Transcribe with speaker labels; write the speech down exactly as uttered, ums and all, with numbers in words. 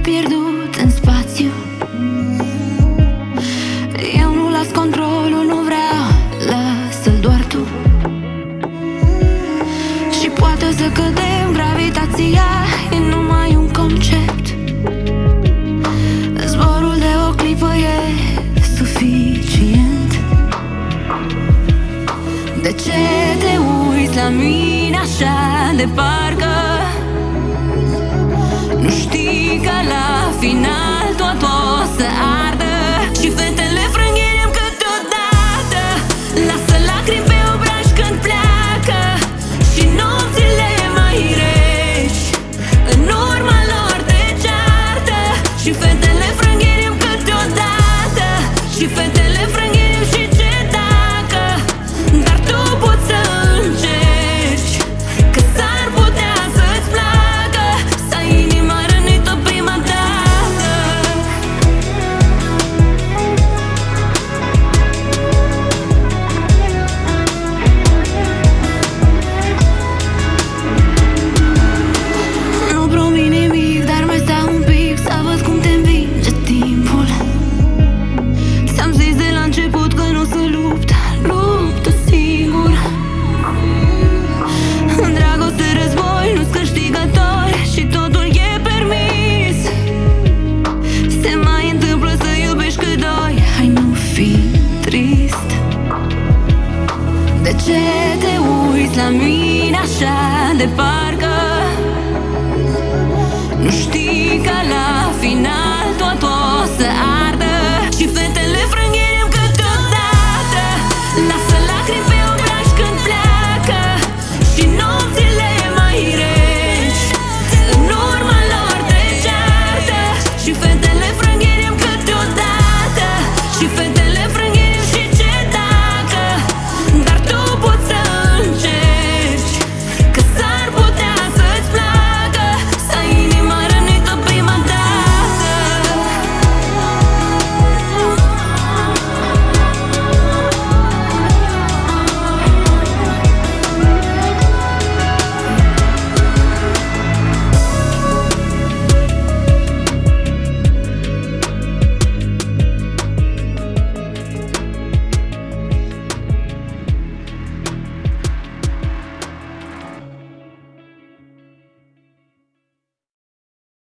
Speaker 1: pierdut în spațiu. Eu nu las controlul, nu vreau, lasă-l doar tu. Și poate să cădem, gravitația e numai un concept. Zborul de o clipă e suficient. De ce te uiți la mine așa de parcă nu știi că la final tot o să ardă? Și fetele frânghiem câteodată, lasă lacrimi pe obraj când pleacă. Și nopțile mai reci în urma lor te ceartă. Și fetele frânghiem câteodată, și fetele frânghiem și ce dacă. Dar tu poți să încerci, că s-ar putea să-ți placă să ai inima rănită prima dată. Nu promit nimic, dar mai stau un pic să văd cum te învinge timpul. Ți-am zis de la început că nu o să lupt, luptă singur. În dragoste război nu-s câștigători și totul e permis. Se mai întâmplă să iubești cât doi, hai nu fi trist. De ce te uiți la mine așa de parcă nu știi că la final tot o să ai?